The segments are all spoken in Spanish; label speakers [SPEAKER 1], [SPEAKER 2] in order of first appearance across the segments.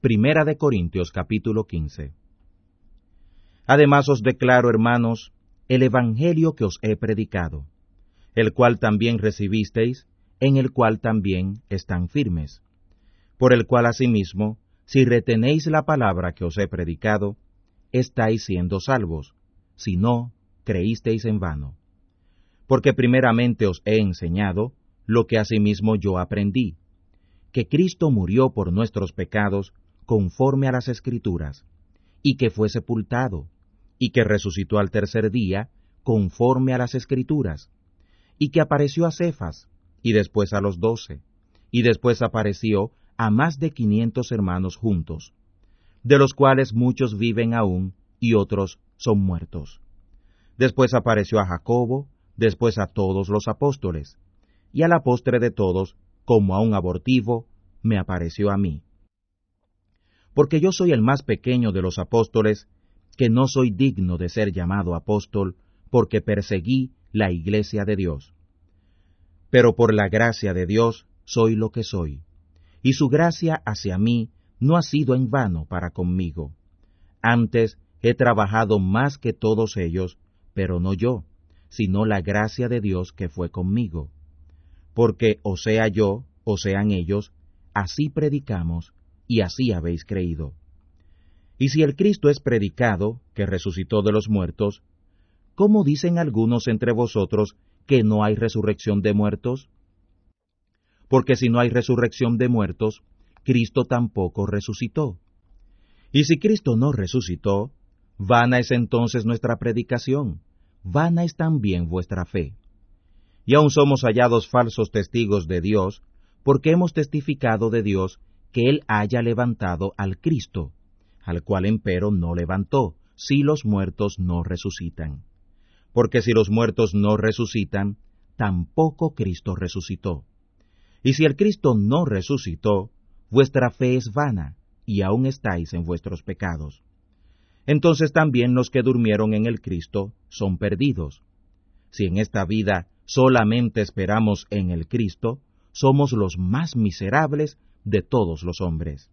[SPEAKER 1] Primera de Corintios capítulo 15. Además os declaro, hermanos, el evangelio que os he predicado, el cual también recibisteis, en el cual también están firmes, por el cual asimismo, si retenéis la palabra que os he predicado, estáis siendo salvos, si no, creísteis en vano. Porque primeramente os he enseñado lo que asimismo yo aprendí, que Cristo murió por nuestros pecados conforme a las Escrituras, y que fue sepultado, y que resucitó al tercer día conforme a las Escrituras, y que apareció a Cefas, y después a los 12, y después apareció a más de 500 hermanos juntos, de los cuales muchos viven aún, y otros son muertos. Después apareció a Jacobo, después a todos los apóstoles, y a la postre de todos, como a un abortivo, me apareció a mí. Porque yo soy el más pequeño de los apóstoles, que no soy digno de ser llamado apóstol, porque perseguí la iglesia de Dios. Pero por la gracia de Dios soy lo que soy, y su gracia hacia mí no ha sido en vano para conmigo. Antes he trabajado más que todos ellos, pero no yo, sino la gracia de Dios que fue conmigo. Porque o sea yo, o sean ellos, así predicamos, y así habéis creído. Y si el Cristo es predicado, que resucitó de los muertos, ¿cómo dicen algunos entre vosotros que no hay resurrección de muertos? Porque si no hay resurrección de muertos, Cristo tampoco resucitó. Y si Cristo no resucitó, vana es entonces nuestra predicación, vana es también vuestra fe. Y aún somos hallados falsos testigos de Dios, porque hemos testificado de Dios que Él haya levantado al Cristo, al cual empero no levantó, si los muertos no resucitan. Porque si los muertos no resucitan, tampoco Cristo resucitó. Y si el Cristo no resucitó, vuestra fe es vana, y aún estáis en vuestros pecados. Entonces también los que durmieron en el Cristo son perdidos. Si en esta vida solamente esperamos en el Cristo, somos los más miserables de todos los hombres.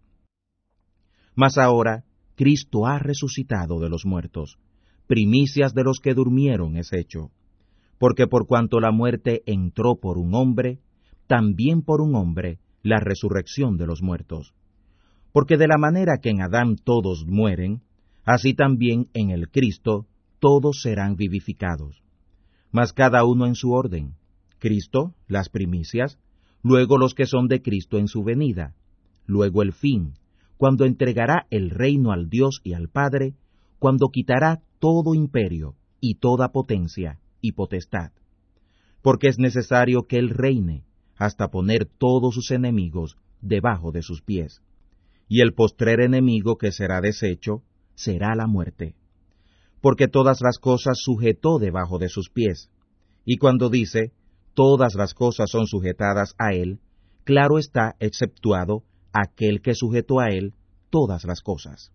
[SPEAKER 1] Mas ahora Cristo ha resucitado de los muertos, primicias de los que durmieron es hecho. Porque por cuanto la muerte entró por un hombre, también por un hombre la resurrección de los muertos. Porque de la manera que en Adán todos mueren, así también en el Cristo todos serán vivificados. Mas cada uno en su orden: Cristo, las primicias, luego los que son de Cristo en su venida, luego el fin, cuando entregará el reino al Dios y al Padre, cuando quitará todo imperio, y toda potencia, y potestad. Porque es necesario que Él reine, hasta poner todos sus enemigos debajo de sus pies. Y el postrer enemigo que será deshecho, será la muerte. Porque todas las cosas sujetó debajo de sus pies. Y cuando dice, todas las cosas son sujetadas a Él, claro está exceptuado aquel que sujetó a Él todas las cosas.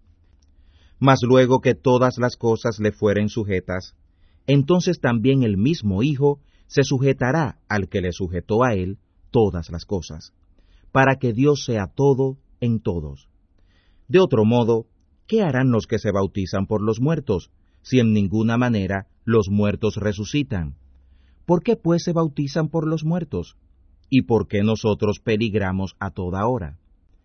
[SPEAKER 1] Mas luego que todas las cosas le fueren sujetas, entonces también el mismo Hijo se sujetará al que le sujetó a Él todas las cosas, para que Dios sea todo en todos. De otro modo, ¿qué harán los que se bautizan por los muertos, si en ninguna manera los muertos resucitan? ¿Por qué pues se bautizan por los muertos? ¿Y por qué nosotros peligramos a toda hora?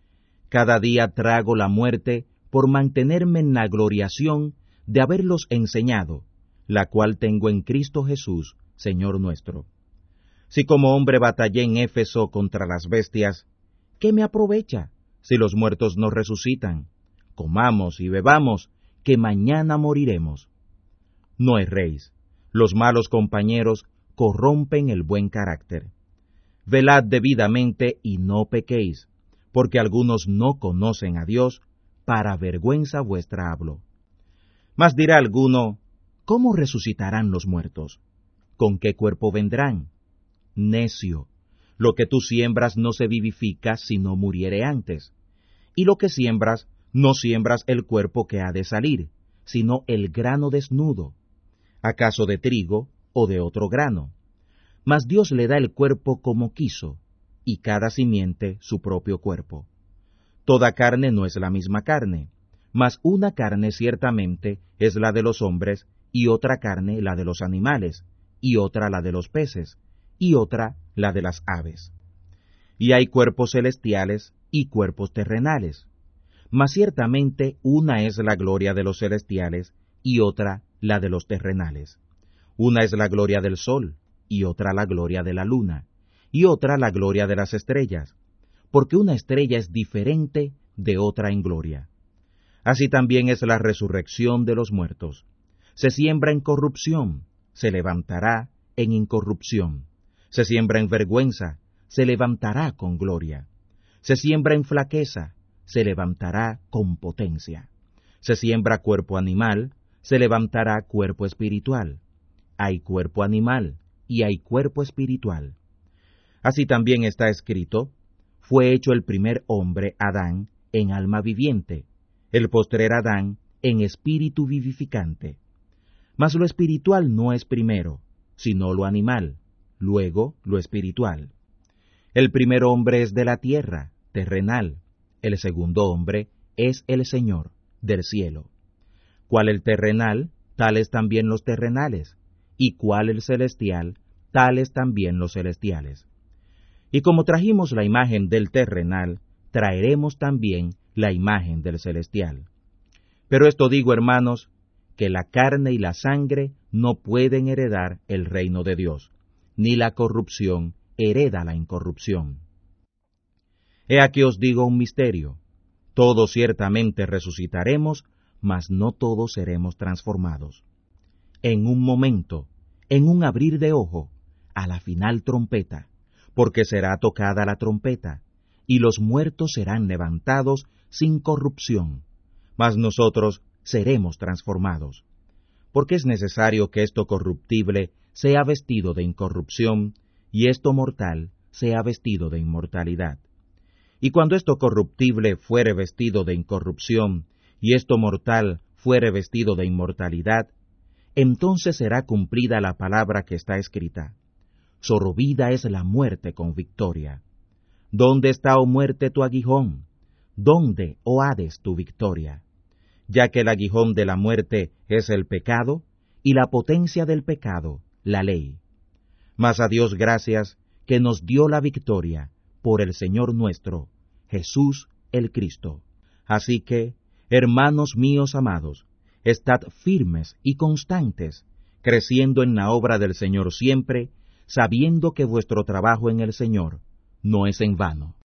[SPEAKER 1] Cada día trago la muerte por mantenerme en la gloriación de haberlos enseñado, la cual tengo en Cristo Jesús, Señor nuestro. Si como hombre batallé en Éfeso contra las bestias, ¿qué me aprovecha si los muertos no resucitan? Comamos y bebamos, que mañana moriremos. No erréis, los malos compañeros corrompen el buen carácter. Velad debidamente y no pequéis, porque algunos no conocen a Dios, para vergüenza vuestra hablo. Mas dirá alguno, ¿cómo resucitarán los muertos? ¿Con qué cuerpo vendrán? Necio, lo que tú siembras no se vivifica si no muriere antes, y lo que siembras, no siembras el cuerpo que ha de salir, sino el grano desnudo, acaso de trigo o de otro grano. Mas Dios le da el cuerpo como quiso, y cada simiente su propio cuerpo. Toda carne no es la misma carne, mas una carne ciertamente es la de los hombres, y otra carne la de los animales, y otra la de los peces, y otra la de las aves. Y hay cuerpos celestiales y cuerpos terrenales, mas ciertamente una es la gloria de los celestiales, y otra la de los terrenales. Una es la gloria del sol, y otra la gloria de la luna, y otra la gloria de las estrellas, porque una estrella es diferente de otra en gloria. Así también es la resurrección de los muertos. Se siembra en corrupción, se levantará en incorrupción. Se siembra en vergüenza, se levantará con gloria. Se siembra en flaqueza, se levantará con potencia. Se siembra cuerpo animal, se levantará cuerpo espiritual. Hay cuerpo animal y hay cuerpo espiritual. Así también está escrito: fue hecho el primer hombre, Adán, en alma viviente, el postrer Adán en espíritu vivificante. Mas lo espiritual no es primero, sino lo animal, luego lo espiritual. El primer hombre es de la tierra, terrenal; el segundo hombre es el Señor, del cielo. Cual el terrenal, tales también los terrenales, y cual el celestial, tales también los celestiales. Y como trajimos la imagen del terrenal, traeremos también la imagen del celestial. Pero esto digo, hermanos, que la carne y la sangre no pueden heredar el reino de Dios, ni la corrupción hereda la incorrupción. He aquí os digo un misterio: todos ciertamente resucitaremos, mas no todos seremos transformados. En un momento, en un abrir de ojo, a la final trompeta, porque será tocada la trompeta, y los muertos serán levantados sin corrupción, mas nosotros seremos transformados. Porque es necesario que esto corruptible sea vestido de incorrupción, y esto mortal sea vestido de inmortalidad. Y cuando esto corruptible fuere vestido de incorrupción, y esto mortal fuere vestido de inmortalidad, entonces será cumplida la palabra que está escrita: sorbida es la muerte con victoria. ¿Dónde está, oh muerte, tu aguijón? ¿Dónde, oh Hades, tu victoria? Ya que el aguijón de la muerte es el pecado, y la potencia del pecado, la ley. Mas a Dios gracias, que nos dio la victoria por el Señor nuestro, Jesús el Cristo. Así que, hermanos míos amados, estad firmes y constantes, creciendo en la obra del Señor siempre, sabiendo que vuestro trabajo en el Señor no es en vano.